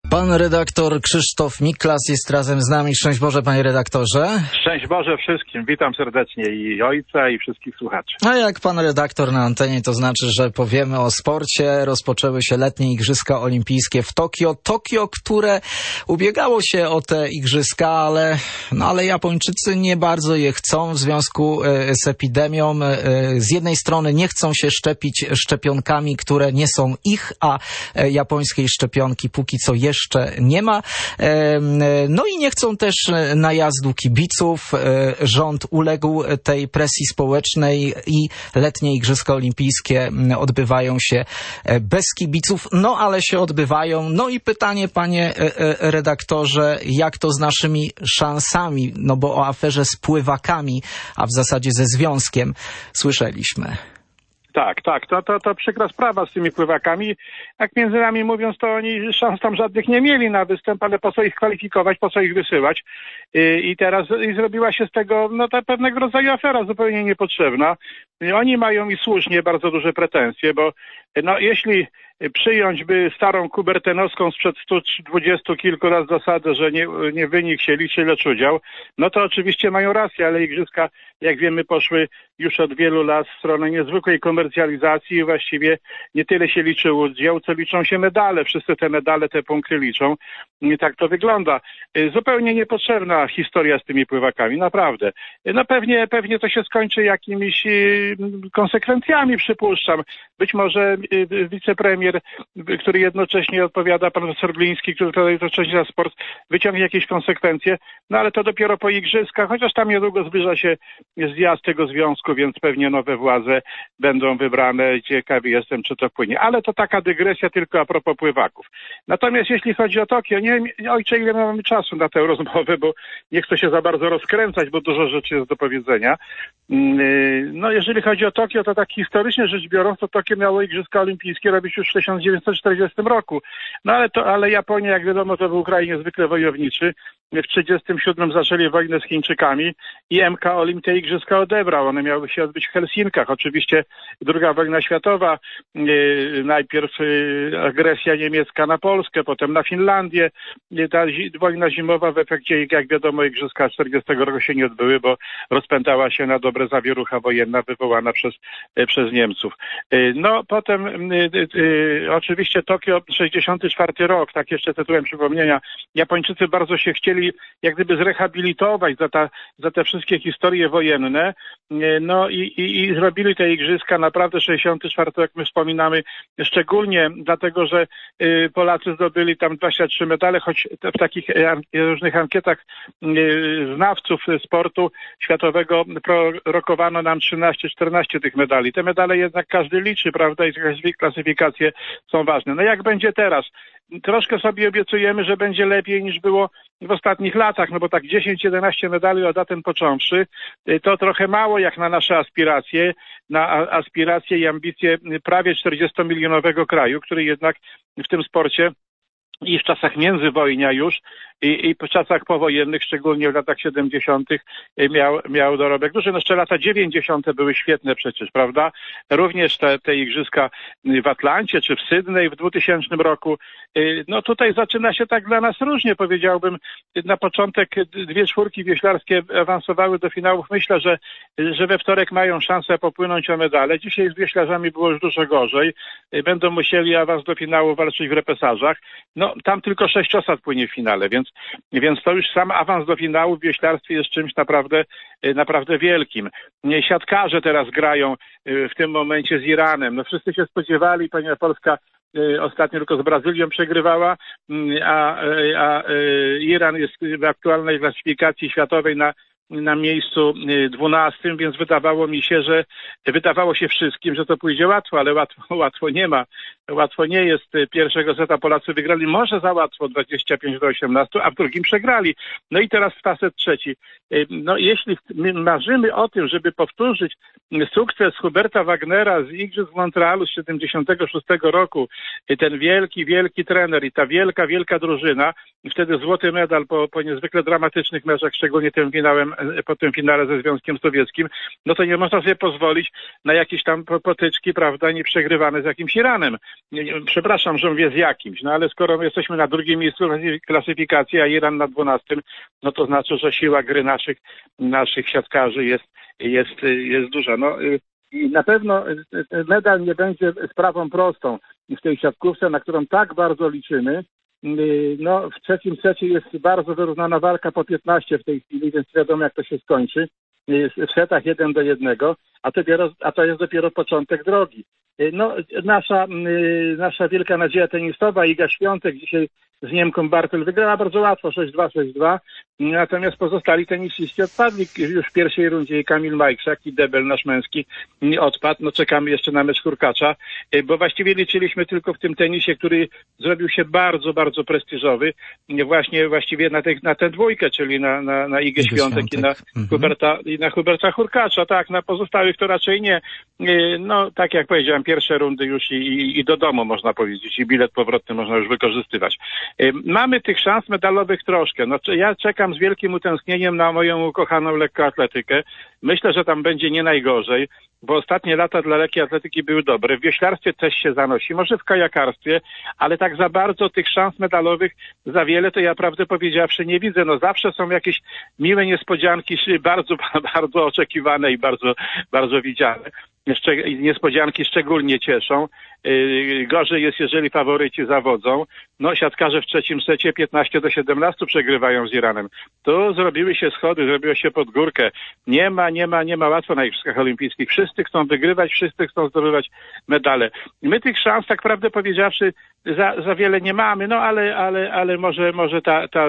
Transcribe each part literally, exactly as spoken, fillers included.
Pan redaktor Krzysztof Miklas jest razem z nami. Szczęść Boże, panie redaktorze. Szczęść Boże wszystkim. Witam serdecznie i ojca, i wszystkich słuchaczy. A jak pan redaktor na antenie, to znaczy, że powiemy o sporcie. Rozpoczęły się letnie Igrzyska Olimpijskie w Tokio. Tokio, które ubiegało się o te igrzyska, ale, no ale Japończycy nie bardzo je chcą w związku z epidemią. Z jednej strony nie chcą się szczepić szczepionkami, które nie są ich, a japońskiej szczepionki póki co jeszcze jeszcze nie ma. No i nie chcą też najazdu kibiców. Rząd uległ tej presji społecznej i letnie Igrzyska Olimpijskie odbywają się bez kibiców, no ale się odbywają. No i pytanie, panie redaktorze, jak to z naszymi szansami? No bo o aferze z pływakami, a w zasadzie ze związkiem słyszeliśmy. Tak, tak, to, to, to przykra sprawa z tymi pływakami. Jak między nami mówiąc, to oni szans tam żadnych nie mieli na występ, ale po co ich kwalifikować, po co ich wysyłać? I, i teraz i zrobiła się z tego no ta pewnego rodzaju afera zupełnie niepotrzebna. I oni mają i słusznie bardzo duże pretensje, bo no jeśli przyjąć by starą kubertenowską sprzed stu dwudziestu kilku lat zasadę, że nie, nie wynik się liczy, lecz udział, no to oczywiście mają rację, ale igrzyska, jak wiemy, poszły już od wielu lat w stronę niezwykłej komercjalizacji i właściwie nie tyle się liczy udział, co liczą się medale. Wszyscy te medale, te punkty liczą. I tak to wygląda. Zupełnie niepotrzebna historia z tymi pływakami, naprawdę. No pewnie, pewnie to się skończy jakimiś konsekwencjami, przypuszczam. Być może wicepremier, który jednocześnie odpowiada, pan profesor Gliński, który tutaj jednocześnie za sport, wyciągnie jakieś konsekwencje, no ale to dopiero po igrzyskach, chociaż tam niedługo zbliża się zjazd tego związku, więc pewnie nowe władze będą wybrane. Ciekawy jestem, czy to płynie. Ale to taka dygresja tylko a propos pływaków. Natomiast jeśli chodzi o Tokio, nie wiem, ojcze, ile mamy czasu na tę rozmowę, bo nie chcę się za bardzo rozkręcać, bo dużo rzeczy jest do powiedzenia. No jeżeli chodzi o Tokio, to tak historycznie rzecz biorąc, to Tokio miało Igrzyska Olimpijskie robić już w tysiąc dziewięćset czterdziestym roku. No ale to, ale Japonia, jak wiadomo, to był kraj niezwykle wojowniczy. W trzydziestym siódmym zaczęli wojnę z Chińczykami i M K Olim te igrzyska odebrał. One miały się odbyć w Helsinkach. Oczywiście druga wojna światowa, yy, najpierw yy, agresja niemiecka na Polskę, potem na Finlandię. Yy, ta zi- wojna zimowa w efekcie, jak wiadomo, igrzyska czterdziestego roku się nie odbyły, bo rozpętała się na dobre zawierucha wojenna wywołana przez, yy, przez Niemców. Yy, no potem yy, yy, oczywiście Tokio, sześćdziesiąty czwarty rok, tak jeszcze tytułem przypomnienia, Japończycy bardzo się chcieli jak gdyby zrehabilitować za, ta, za te wszystkie historie wojenne, no i, i, i zrobili te igrzyska naprawdę sześćdziesiąty czwarty, jak my wspominamy, szczególnie dlatego, że y, Polacy zdobyli tam dwadzieścia trzy medale, choć w takich an, różnych ankietach y, znawców sportu światowego prorokowano nam trzynaście czternaście tych medali. Te medale jednak każdy liczy, prawda, i klasyfikacje są ważne. No jak będzie teraz? Troszkę sobie obiecujemy, że będzie lepiej niż było w ostatnich latach, no bo tak dziesięć jedenaście medali od datem począwszy, to trochę mało jak na nasze aspiracje, na aspiracje i ambicje prawie czterdziestomilionowego kraju, który jednak w tym sporcie i w czasach międzywojnia już i, i w czasach powojennych, szczególnie w latach siedemdziesiątych miał, miał dorobek duży. No jeszcze lata dziewięćdziesiąte były świetne przecież, prawda? Również te, te igrzyska w Atlancie czy w Sydney w dwutysięcznym roku. No tutaj zaczyna się tak dla nas różnie, powiedziałbym. Na początek dwie czwórki wioślarskie awansowały do finałów. Myślę, że, że we wtorek mają szansę popłynąć o medale. Dzisiaj z wioślarzami było już dużo gorzej. Będą musieli awans do finału walczyć w repesażach. No tam tylko sześć osad płynie w finale, więc, więc to już sam awans do finału w wioślarstwie jest czymś naprawdę, naprawdę wielkim. Siatkarze teraz grają w tym momencie z Iranem. No wszyscy się spodziewali, ponieważ Polska ostatnio tylko z Brazylią przegrywała, a, a Iran jest w aktualnej klasyfikacji światowej na na miejscu dwunastym, więc wydawało mi się, że wydawało się wszystkim, że to pójdzie łatwo, ale łatwo, łatwo nie ma. Łatwo nie jest. Pierwszego seta Polacy wygrali może za łatwo, dwadzieścia pięć do osiemnastu, a w drugim przegrali. No i teraz facet trzeci. No jeśli my marzymy o tym, żeby powtórzyć sukces Huberta Wagnera z Igrzysk w Montrealu z siedemdziesiątego szóstego roku, ten wielki, wielki trener i ta wielka, wielka drużyna, wtedy złoty medal po, po niezwykle dramatycznych meczach, szczególnie tym finałem po tym finale ze Związkiem Sowieckim, no to nie można sobie pozwolić na jakieś tam potyczki, prawda, nieprzegrywane z jakimś Iranem. Przepraszam, że mówię z jakimś, no ale skoro jesteśmy na drugim miejscu klasyfikacji, a Iran na dwunastym, no to znaczy, że siła gry naszych, naszych siatkarzy jest, jest, jest duża. No, i na pewno medal nie będzie sprawą prostą w tej siatkówce, na którą tak bardzo liczymy. No, w trzecim secie jest bardzo wyrównana walka po piętnaście w tej chwili, więc wiadomo, jak to się skończy. W setach jeden do jednego, a, dopiero, a to jest dopiero początek drogi. No, nasza, nasza wielka nadzieja tenisowa, Iga Świątek, dzisiaj z Niemką Bartel wygrała bardzo łatwo, sześć dwa, sześć dwa, natomiast pozostali tenisiści odpadli już w pierwszej rundzie, i Kamil Majkrzak, i Debel, nasz męski, odpadł. No, czekamy jeszcze na mecz Hurkacza, bo właściwie liczyliśmy tylko w tym tenisie, który zrobił się bardzo, bardzo prestiżowy, właśnie właściwie na, te, na tę dwójkę, czyli na, na, na Igę Świątek, Świątek i na, mhm. Huberta, i na Huberta Hurkacza, tak, na pozostałych to raczej nie. No, tak jak powiedziałem, pierwsze rundy już i, i, i do domu, można powiedzieć, i bilet powrotny można już wykorzystywać. Mamy tych szans medalowych troszkę. No, ja czekam z wielkim utęsknieniem na moją ukochaną lekkoatletykę. Myślę, że tam będzie nie najgorzej, bo ostatnie lata dla lekkiej atletyki były dobre. W wioślarstwie też się zanosi, może w kajakarstwie, ale tak za bardzo tych szans medalowych za wiele to ja prawdę powiedziawszy nie widzę. No zawsze są jakieś miłe niespodzianki, bardzo, bardzo oczekiwane i bardzo, bardzo widziane. Niespodzianki szczególnie cieszą. Gorzej jest, jeżeli faworyci zawodzą. No, siatkarze w trzecim secie piętnaście do siedemnastu przegrywają z Iranem. Tu zrobiły się schody, zrobiło się pod górkę. Nie ma, nie ma, nie ma łatwo na Igrzyskach Olimpijskich. Wszyscy chcą wygrywać, wszyscy chcą zdobywać medale. My tych szans, tak prawdę powiedziawszy, za, za wiele nie mamy, no ale, ale, ale może, może ta, ta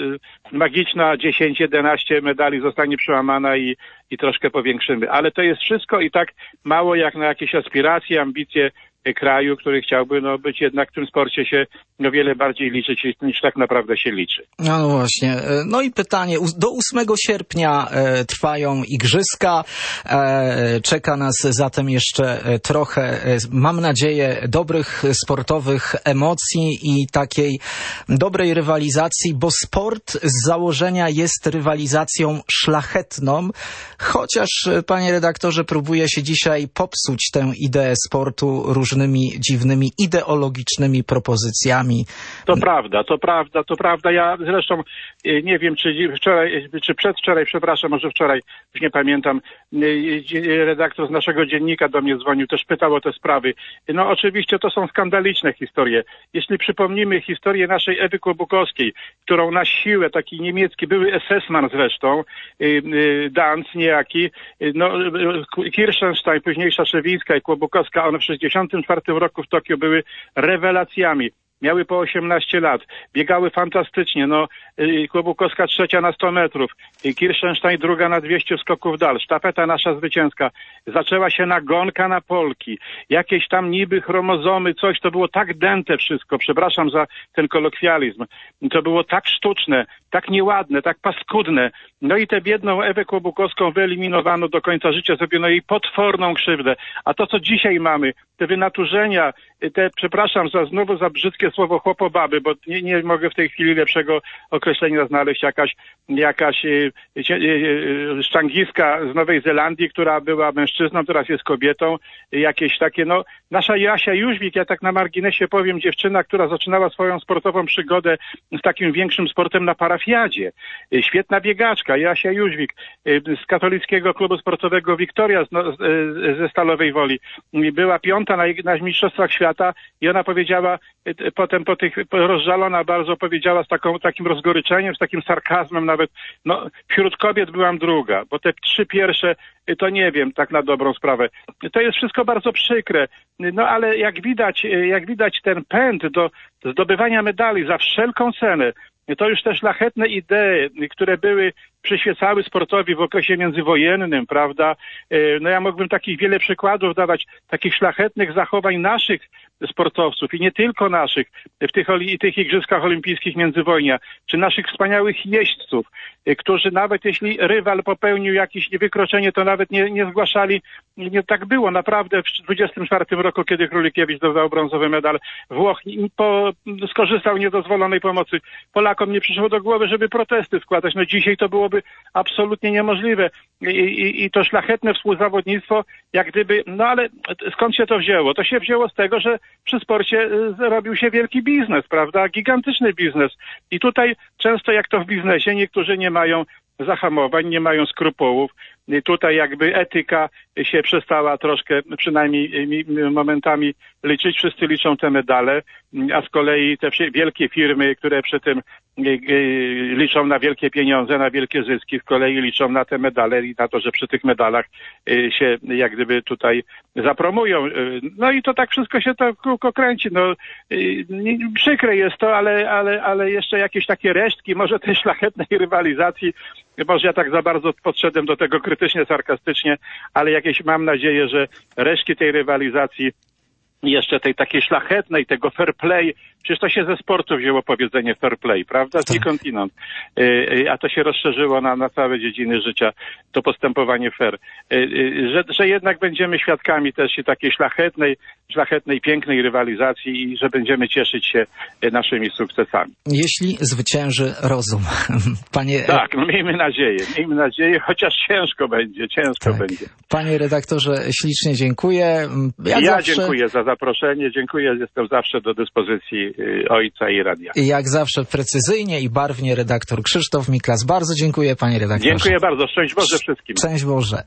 magiczna dziesięć jedenaście medali zostanie przełamana i, i troszkę powiększymy. Ale to jest wszystko i tak mało jak na jakieś aspiracje, ambicje kraju, który chciałby no, być jednak w tym sporcie się o wiele bardziej liczyć niż tak naprawdę się liczy. No właśnie. No i pytanie. Do ósmego sierpnia e, trwają igrzyska. E, czeka nas zatem jeszcze trochę, e, mam nadzieję, dobrych sportowych emocji i takiej dobrej rywalizacji, bo sport z założenia jest rywalizacją szlachetną, chociaż, panie redaktorze, próbuje się dzisiaj popsuć tę ideę sportu różnymi dziwnymi ideologicznymi propozycjami. To prawda, to prawda, to prawda. Ja zresztą nie wiem, czy wczoraj, czy przedwczoraj, przepraszam, może wczoraj, już nie pamiętam, redaktor z naszego dziennika do mnie dzwonił, też pytał o te sprawy. No oczywiście to są skandaliczne historie. Jeśli przypomnimy historię naszej Ewy Kłobukowskiej, którą na siłę, taki niemiecki, były es es man zresztą, Danc niejaki, no Kirchenstein, późniejsza Szewińska i Kłobukowska, one w sześćdziesiątym czwartym roku w Tokio były rewelacjami. Miały po osiemnaście lat, biegały fantastycznie, no Kłobukowska trzecia na sto metrów, Kirchenstein druga na dwieście skoków dal, sztafeta nasza zwycięska. Zaczęła się nagonka na Polki, jakieś tam niby chromozomy, coś, to było tak dęte wszystko, przepraszam za ten kolokwializm, to było tak sztuczne, tak nieładne, tak paskudne. No i tę biedną Ewę Kłobukowską wyeliminowano do końca życia, zrobiono jej potworną krzywdę. A to, co dzisiaj mamy, te wynaturzenia, te, przepraszam za znowu za brzydkie słowo chłopobaby, bo nie, nie mogę w tej chwili lepszego określenia znaleźć, jakaś, jakaś e, e, sztangistka z Nowej Zelandii, która była mężczyzną, teraz jest kobietą, jakieś takie, no, nasza Jasia Jóźwik, ja tak na marginesie powiem, dziewczyna, która zaczynała swoją sportową przygodę z takim większym sportem na parafiadzie. Świetna biegaczka, Jasia Jóźwik, z katolickiego klubu sportowego Wiktoria ze Stalowej Woli. Była piąta na, na mistrzostwach świata i ona powiedziała, potem po tych, rozżalona bardzo powiedziała z taką, takim rozgoryczeniem, z takim sarkazmem nawet, no wśród kobiet byłam druga, bo te trzy pierwsze to nie wiem, tak na dobrą sprawę. To jest wszystko bardzo przykre, no ale jak widać, jak widać ten pęd do zdobywania medali za wszelką cenę, to już te szlachetne idee, które były, przyświecały sportowi w okresie międzywojennym, prawda? No ja mógłbym takich wiele przykładów dawać, takich szlachetnych zachowań naszych sportowców i nie tylko naszych w tych, i tych igrzyskach olimpijskich międzywojnia, czy naszych wspaniałych jeźdźców, którzy nawet jeśli rywal popełnił jakieś wykroczenie, to nawet nie, nie zgłaszali, nie tak było. Naprawdę w dwudziestym czwartym roku, kiedy Królikiewicz zdobył brązowy medal, Włoch po, skorzystał niedozwolonej pomocy. Polakom nie przyszło do głowy, żeby protesty składać. No dzisiaj to byłoby absolutnie niemożliwe. I, i, i to szlachetne współzawodnictwo, jak gdyby, no ale skąd się to wzięło? To się wzięło z tego, że przy sporcie zrobił się wielki biznes, prawda? Gigantyczny biznes. I tutaj często jak to w biznesie, niektórzy nie mają zahamowań, nie mają skrupułów. I tutaj jakby etyka się przestała troszkę, przynajmniej momentami liczyć. Wszyscy liczą te medale, a z kolei te wielkie firmy, które przy tym liczą na wielkie pieniądze, na wielkie zyski, z kolei liczą na te medale i na to, że przy tych medalach się jak gdyby tutaj zapromują. No i to tak wszystko się to kółko kręci. No, przykre jest to, ale, ale, ale jeszcze jakieś takie resztki, może tej szlachetnej rywalizacji, może ja tak za bardzo podszedłem do tego krytycznie, sarkastycznie, ale jakieś mam nadzieję, że resztki tej rywalizacji, jeszcze tej takiej szlachetnej, tego fair play, przecież to się ze sportu wzięło powiedzenie fair play, prawda? Skądinąd. A to się rozszerzyło na, na całe dziedziny życia, to postępowanie fair. Że, że jednak będziemy świadkami też takiej szlachetnej, szlachetnej, pięknej rywalizacji i że będziemy cieszyć się naszymi sukcesami. Jeśli zwycięży rozum. Panie... Tak, no miejmy nadzieję, miejmy nadzieję, chociaż ciężko będzie, ciężko tak. będzie. Panie redaktorze, ślicznie dziękuję. Jak ja zawsze... dziękuję za zaproszenie, dziękuję, jestem zawsze do dyspozycji ojca i radia. I jak zawsze precyzyjnie i barwnie redaktor Krzysztof Miklas. Bardzo dziękuję, panie redaktorze. Dziękuję bardzo, szczęść Boże wszystkim. Szczęść Boże.